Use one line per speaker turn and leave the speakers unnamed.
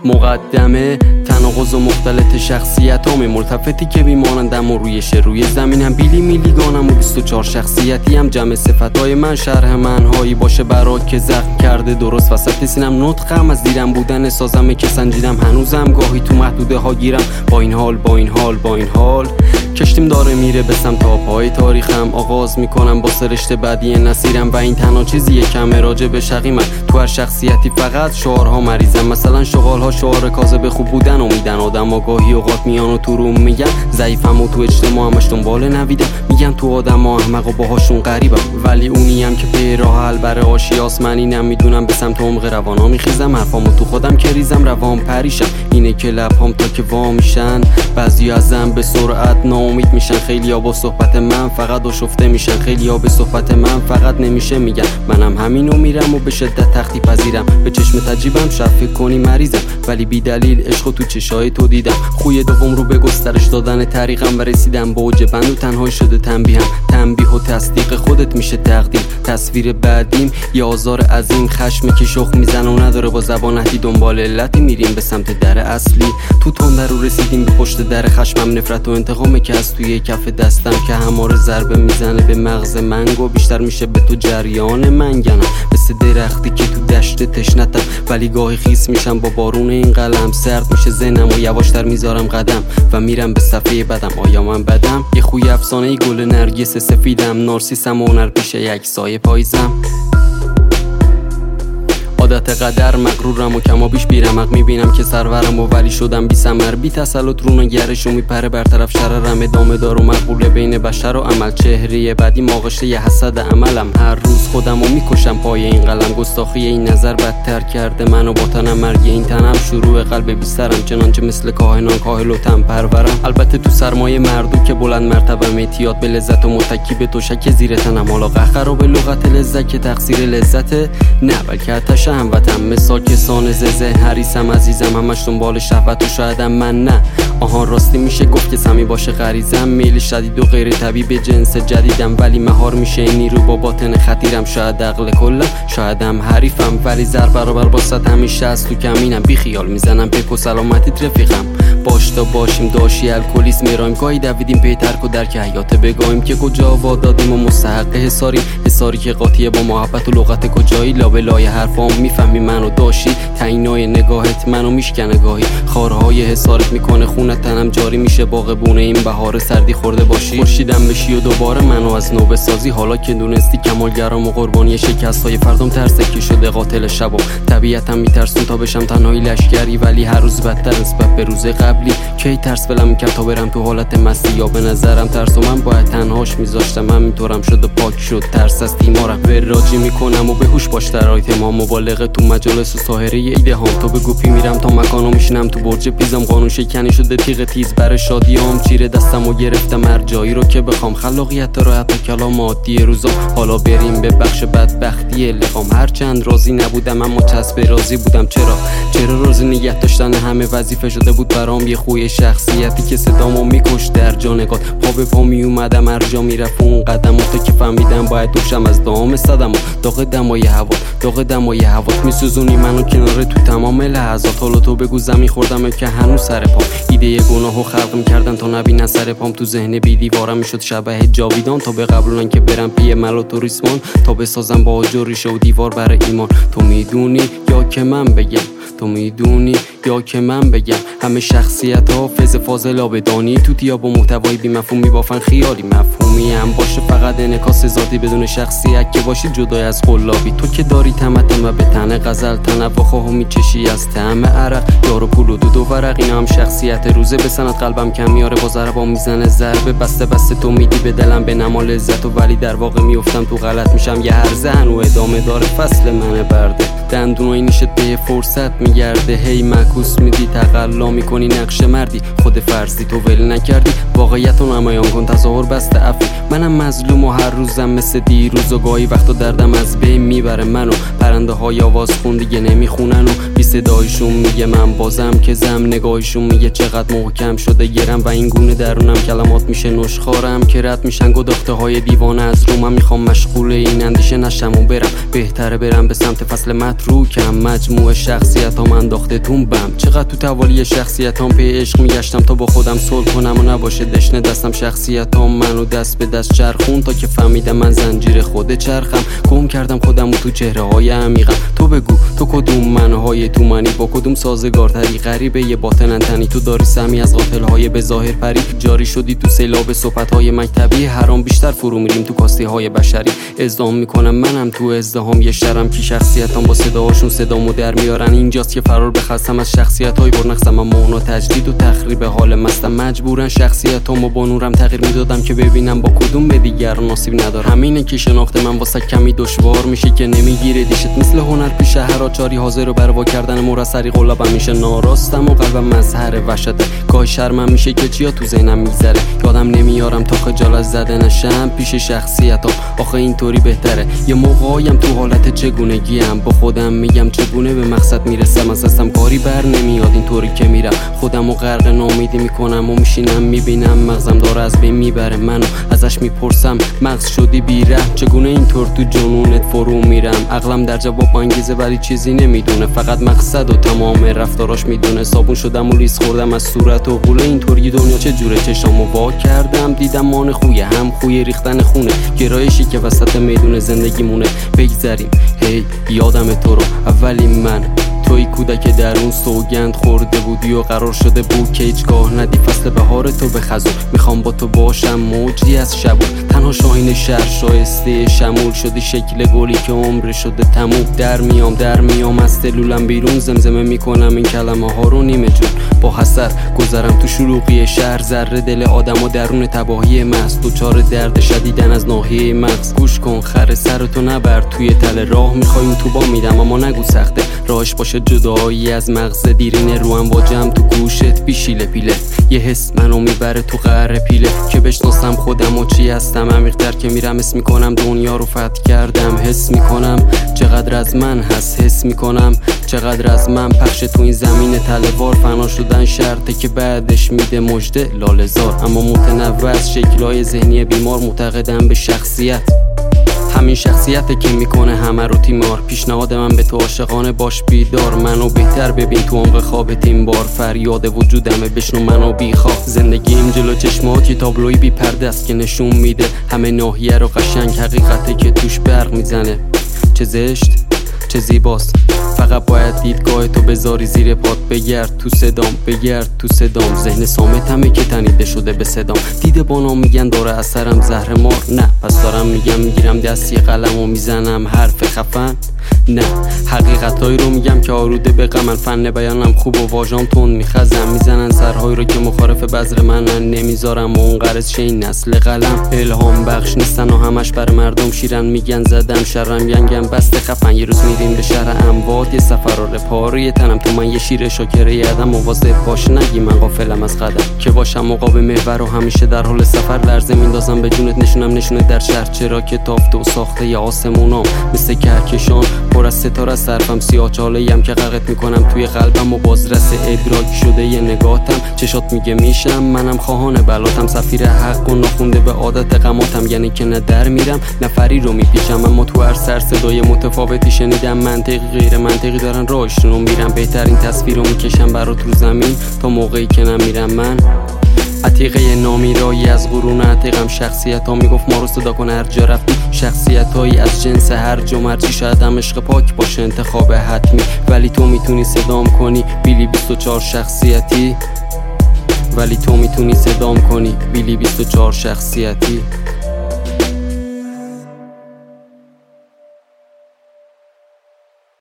مقدمه تناقض و مختلط شخصیتام ملتفتی که بیمانندم و روی زمین هم بیلی میلیگانم و 24 شخصیتی هم جمع صفتای من شرح منهایی باشه برا که زخم کرده درست وسط سینم نطقم از دیرم بودن سازمه که سنجیدم هنوزم گاهی تو محدوده ها گیرم با این حال کشتیم داره میره به سمت پای تاریخم آغاز میکنم با سرشته بعدی نصیرم و این تنها چیزیه کمه راجع به شقی من تو هر شخصیتی فقط شعارها مریضم مثلا شغالها شعار کاذب خوب بودن و میدن آدم آگاهی اوقات میان و تو روم میگن ضعیفم و تو اجتماع همش دنبال نویدم میگن تو آدم ها احمق و باهاشون غریبم ولی اونیم که به راه حل برای آشیاس من اینم میدونم به سمت عمق روانا میخیزم حرفامو تو خودم که ریزم روان پریشم اینه که لبهام تا که وا میشن بعضی ازم به سرعت ناامید میشن خیلیا با صحبت من فقط آشفته میشن خیلیا به صحبت من فقط نمیشه میگن منم همینو میرم و به شدت تختی پذیرم به چشم تجیبم شب فکر کنی مریضم ولی بی دلیل عشق تو چشای تو دیدم خوی دوم رو به گسترش دادن طریقم و رسیدم به اوج بند و تنهایی شده تنبیه و تصدیق خودت میشه تقدیم تصویر بعدیم یه آزار عظیم خشم که شخ میزنه و نداره با زبان اهدی دنبال علتی میریم به سمت در اصلی تو تندر رو رسیدیم به پشت در خشمم نفرت و انتقامه که از توی کف دستم که هماره ضربه میزنه به مغز منگو بیشتر میشه به تو جریان منگنم مثل درختی که تو دشت تشنتم ولی گاهی خیس میشم با بارون این قلم سرد میشه ذهنم و یواشتر میذارم قدم و میرم به صفحه بدم آیا من بدم یه خوی افسانه‌ای گل نرگس سفیدم نارسیسم و هنر پیش یک سایه پاییزم عادت قدر مغرورم و کما بیش بیرمق میبینم که سرورم و ولی شدم بی ثمر بی تسلط رو نگرش و میپره برطرف شررم ادامه دار و مقبوله بین بشر و عمل چهره بعدی ماغشه ی حسد عملم هر روز خودم رو میکشم پای این قلم گستاخی این نظر بدتر کرده منو با تنم مرگ این تنم شروع قلب بی سرم چنانچه مثل کاهنان کاهل و تن پرورم البته تو سرمایه مردو که بلند مرتبه اعتیاد به لذت و متکی به توشک زیر تنم حالا قهر و به لغت لذت که تقصیر لذت نه بلکه هموطن مثال کسان ززه حریصم عزیزم همش دنبال شهوت و شایدم من نه آهان راستی میشه گفت که سمی باشه غریزم میل شدید و غیر طبیعی به جنس جدیدم ولی مهار میشه نیرو با باطن خطیرم شاید عقل کلم شایدم حریفم ولی زر برابر با صد همیشه از تو کمینم بی خیال میزنم پیک و سلامتیت رفیقم باش تا باشیم داشی الکلیس میرایم گاهی دویدیم پی ترک و درک حیات بگایم که کجا وادادیم و مستحق حساری که قاطیه با محبت و لغت کجایی لابلای حرفام میفهمی منو داشی تعینای نگاهت منو میشکنه گاهی خارهای حسارت میکنه خونت تنم جاری میشه باغبونه این بهار سردی خورده باشی خورشیدم بشی و دوباره منو از نو بسازی حالا که دونستی کمالگرام و قربانی شکستای فردام ترسه که شده قاتل شبم طبیعتم میترسون تا بشم تنهایی لشکری ولی هر روز بدتر نسبت به روز قبلی کی ترس ولم میکرد تا برم تو حالت مستی یا به نظرم ترس و من باید تنهاش میذاشتم همینطورم شد و پاک شد ترس از تیمارم وراجی میکنم و به هوش باش درایت ما مبالغه تو مجالس و ساحره ایده هام تو به گوپی میرم تا مکانو میشینم تو برج پیزم قانون شکنی شده تیغ تیز برای شادیام چیره دستم و گرفتم هر جایی رو که بخوام خلاقیت رو حتی کلام عادی روزا حالا بریم به بخش بدبختی لقام هرچند راضی نبودم اما چسب راضی بودم چرا راضی نگه داشتن همه وظیفه شده بود برام یه خوی شخصیتی که صدامو میکش در جانگات پا به پا میومدم هر جا میرفت اون قدم و تا که فهمیدم باید دوشم از دام صدم و داغ دمای هوات میسوزونی منو کنار تو تمام لحظات حالا تو بگو زمین خوردم که هنوز سر پام ایده گناهو خلق میکردن تا نبینن سر پام تو ذهن بی دیوارم میشد شبه جاویدان تا به قبولن که برم پی ملات و ریسمان تا بسازم با آجر ریشه و دیوار برای ایمان تو میدونی یا که من بگم همه شخصیت حافظ فاضل آبدانی توتیا با محتوای بی مفهوم میبافن خیالی مفهومی هم باشه فقط انعکاس ذاتی بدون شخصیت که باشی جدای از قلابی تو که داری تمتم و به تن غزل تنوع خواهو میچشی از طعم عرق یارو پول و دود و ورق اینا هم شخصیت روزه به سنت قلبم کم میاره با ضربام میزنه ضربه بسته تو میدی به دلم به نما لذت و ولی در واقع میافتم تو غلط میشم یه هرزه هنو ادامه داره فصل من برده دندونای نیشت به فرصت میگرده هی معکوس میدی تقلا میکنی نقش مردی خود فرضی تو ول نکردی واقعیتو نمایان کن تظاهر بسته عفی منم مظلوم و هر روزم مثل دیروز و گاهی وقتا دردم از بین میبره منو پرنده های آواز خون دیگه نمیخونن و بی صدایشون میگه من بازم که زم نگاهشون میگه چقدر محکم شده گرم و این گونه درونم کلمات میشه نشخارم که رد میشن گداخته های دیوانه از رومم میخوام مشغول این اندیشه نشم و برم بهتره برم به سمت فصل متروکم، مجموع شخصیتام انداخته تون بم. چقدر تو توالی شخصیتام پی عشق میگشتم تا با خودم صلح کنم و نباشه دشنه دستم. شخصیتام منو دست به دست چرخون تا که فهمیدم من زنجیر خود چرخم. گم کردم خودم و تو چهره های عمیقم. تو بگو تو کدوم منهای تو منی، با کدوم سازگارتری؟ غریبه یه باطن تنی، تو داری سمی از قاتلهای به ظاهر پری. جاری شدی تو سیلاب صحبت‌های مکتبی حرام، بیشتر فرو میریم تو کاستی بشری. ازدحام میکنم منم تو ازدحام یه شرم که شخصیتام با صداهاشون صدامو در میارن. اینجاست که فرار بخواستم از شخصیت‌های برنقصم، اما اونا تجدید و تخریب حال مستم. مجبورن شخصیتامو با نورم تغییر میدادم که ببینم با کدوم به دیگر نصیب ندارم. همینه که شناخت من واسه کمی دشوار میشه که نمیگیره دیشت. مثل هنر پیش هراچاری حاضر و بروا کردن مرسری قلابم میشه. ناراستم و قلبم مظهر وحشته. گاهی شرمم میشه که چیا تو ذهنم میگذره. یادم نمیارم تا خجالت زده نشم پیش شخصیتام. آخه اینطوری بهتره. یه موقعایم تو حالت چگونگیم، با خودم میگم چگونه به مقصد میرسم. از دستم کاری بر نمیاد اینطوری که میرم. خودمو غرق ناامیدی میکنم و میشینم میبینم مغزم داره از بین میبره منو. ازش میپرسم مغز شدی بیرحم، چگونه اینطور تو جنونت فرو میرم؟ عقلم در جواب انگیزه ولی چیزی نمیدونه، فقط مقصد و تمام رفتاراش میدونه. صابون شدم و لیس خوردم از صورت و قوله. اینطوری دنیا چه جوره؟ چشامو وا کردم دیدم مان خویه، هم خوی ریختن خونه. گرایشی که وسط میدون زندگی مونه. بگذریم هی یادم تو رو، اولی من توی کودک درون سوگند خورده بودی و قرار شده بود که هیچگاه ندی فصل بهار تو به خزون. میخوام با تو باشم موجی از شبون، تنها شاهین شهر شایسته شمول شدی. شکل گلی که عمر شده تموم. در میام از دلولم بیرون، زمزمه میکنم این کلمه ها رو نیمه جون. با حسر گذرم تو شلوغی شهر، ذره دل آدم و درون تباهی محض. دوچار درد شدیدن از ناحیه مغز. گوش کن خر سرتو نبر توی تله راه. میخوای اتوبان میدم اما نگو سخته. راهش باشه جدایی از مغز دیرینه. رو امواجم تو گوشت بیشیله پیله. یه حس منو میبره تو قعر پیله که بشناسم خودم و چی هستم. عمیق‌تر که میرم حس میکنم دنیا رو فتح کردم. حس میکنم چقدر از من هست، حس میکنم چقدر از من پخش تو این زمین تله‌وار. فنا شدن شرطه که بعدش میده مژده لاله‌زار. اما متنوع از شکل‌های ذهنی بیمار، معتقدم به شخصیت. همین شخصیته که میکنه همه رو تیمار. پیشنهاد من به تو عاشقانه باش بیدار. منو بهتر ببین تو عمق خواب تیم بار. فریاد وجودمه بشنو منو بیخواب. زندگیم جلو چشمات یه تابلوی بی پرده است که نشون میده همه ناحیه رو قشنگ. حقیقته که توش برق میزنه. چه زشت چه زیباست. فقط باید دیدگاه تو بذاری زیر پات. بگرد تو صدام. ذهن صامتمه که تنیده شده به صدام. دیده بانا میگن داره اثرم زهر مار. نه پس دارم میگم میگیرم دستی قلم و میزنم حرف خفن. نه حقیقتایی رو میگم که آروده به غمن. فن بیانم خوب و واژام تون میخزم. میزنن سرهایی رو که مخالف بذر منن. نمیذارم و اون قرض شه این نسل قلم. الهام بخش نیستن و همش بر مردم شیرن. میگن زدم شرم ینگم بسته خفن. یه روز میریم به شهر اموات، یه سفر و رپاری تنم تو من. یه شیر شاکره یادم مواظب باش نگی من غافلم از قدم. که باشم مقابل محور و همیشه در حال سفر. لرزه میندازم به جونت نشونت در شهر. چرا که تافته و ساخته ی آسمونام مثل کهکشان پر از ستاره. صرفم سیاه چاله‌ام که غرقت میکنم توی قلبم و بازرس ادراک شده یه نگاتم. چشات میگه میشم منم خواهان بلاتم. سفیر حق و ناخونده به عادت غماتم. یعنی که نه در میرم نه فری رو میپیچم. اما تو هر سر صدای متفاوتی شنیدم. منطقی غیر منطقی دارن راهشون رو میرم. بهترین تصویر رو میکشم برات رو زمین تا موقعی که نمیرم من. عتیقه نامیرایی از قرون عتیقم. شخصیت ها میگفت ما رو صدا کن هر جا رفتی. شخصیت هایی از جنس هر جا مرچی. شاید هم عشق پاک باشه انتخاب حتمی، ولی تو میتونی صدام کنی بیلی 24 شخصیتی. ولی تو میتونی صدام کنی بیلی 24 شخصیتی.